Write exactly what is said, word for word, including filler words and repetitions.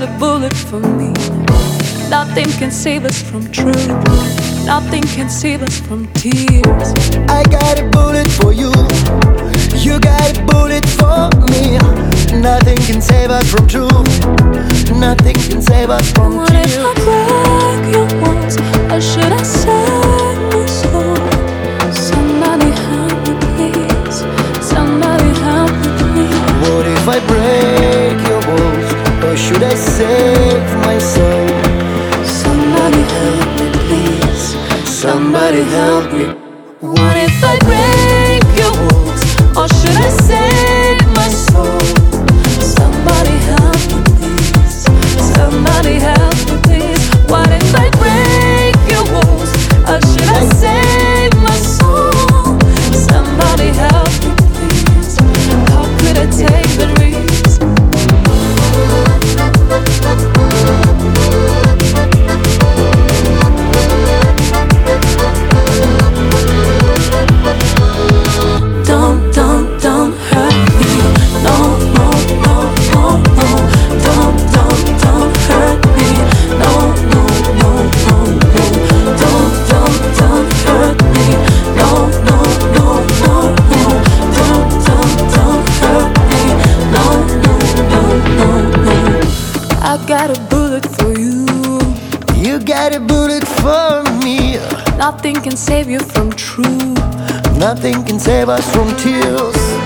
a bullet for me. Nothing can save us from truth. Nothing can save us from tears. I got a bullet for you. You got a bullet for me. Nothing can save us from truth. Nothing can save us from What tears. if I break your walls? Or should I save my soul? Somebody help me, please. Somebody help me, please. What if I break your walls? Or should I save my soul? Somebody help me, please. Somebody help me. What if I break your walls? Or should I save my soul? Somebody help me, please. Somebody help me, please. What if I break your walls? Or should I save my soul? Somebody help me, please. How could I take the risk? Don't, don't, don't hurt me. No, no, no, no, no. Don't, don't, don't hurt me. No, no, no, no, no. Don't, don't, don't hurt me. No, no, no, no, no. Don't, don't, don't hurt me. No, no, no, no, no. I got a bullet for you. You got a bullet for me. Nothing can save you from truth. Nothing can save us from tears.